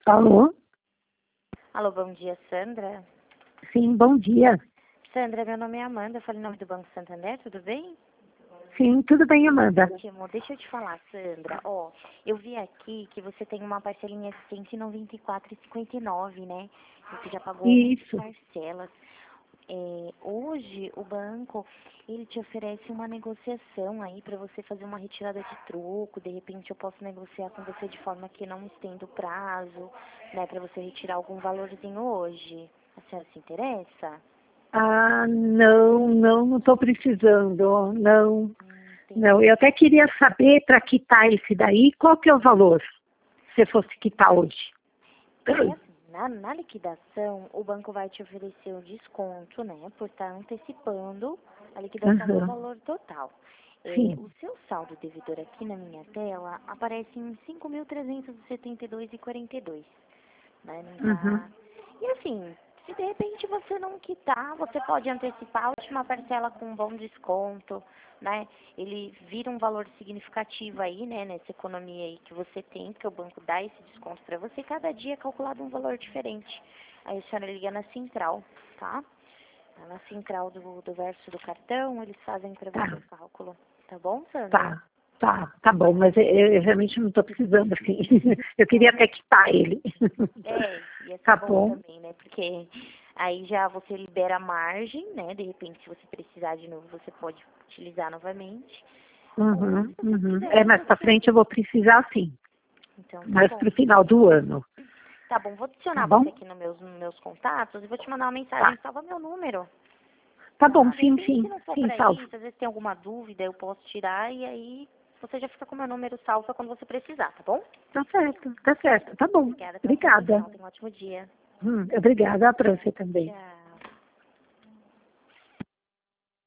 Alô? Alô, bom dia, Sandra. Sim, bom dia. Sandra, meu nome é Amanda, eu falo em nome do Banco Santander, tudo bem? Sim, tudo bem, Amanda? Ótimo, deixa eu te falar, Sandra, eu vi aqui que você tem uma parcelinha de R$ 194,59, né? Você já pagou algumas Isso. parcelas. Hoje, o banco, ele te oferece uma negociação aí para você fazer uma retirada de troco, de repente eu posso negociar com você de forma que não estenda o prazo, né, para você retirar algum valorzinho hoje. A senhora se interessa? Ah, não estou precisando, não. Não, Entendi. eu até queria saber para quitar esse daí, qual que é o valor, se fosse quitar hoje? É assim, na liquidação, o banco vai te oferecer o desconto, né, por estar antecipando a liquidação do Aham, valor total. sim. O seu saldo devedor aqui na minha tela aparece em 5.372,42, né, não Uhum. tá... E assim, se de repente você não quitar, você pode antecipar a última parcela com um bom desconto, né? Ele vira um valor significativo aí, né, nessa economia aí que você tem, que o banco dá esse desconto para você, e cada dia é calculado um valor diferente. Aí a senhora liga na central, tá? Na central do verso do cartão, eles fazem para você Tá, o cálculo. Tá bom, Sandra? tá bom, mas eu realmente não estou precisando, assim. Eu queria até quitar ele. Ia ser Tá bom bom. também, né? Porque aí já você libera a margem, né? De repente, se você precisar de novo, você pode utilizar novamente. Ou Uhum, se você uhum. quiser É, mas para negociar. frente eu vou precisar, sim. Então, tá Mas bom. para o final do ano, Tá bom, vou tá adicionar você bom? aqui nos meus contatos e vou te mandar uma mensagem. Tá. Salva meu número, Tá bom, tá? De sim, repente, se sim, não for sim, pra salvo. isso, às vezes tem alguma dúvida, eu posso tirar e aí você já fica com meu número salvo pra quando você precisar, tá bom? Tá certo, tá bom. Obrigada pela sua Obrigada. atenção. Tenha um ótimo dia. Obrigada, para você Obrigada. também. Tchau.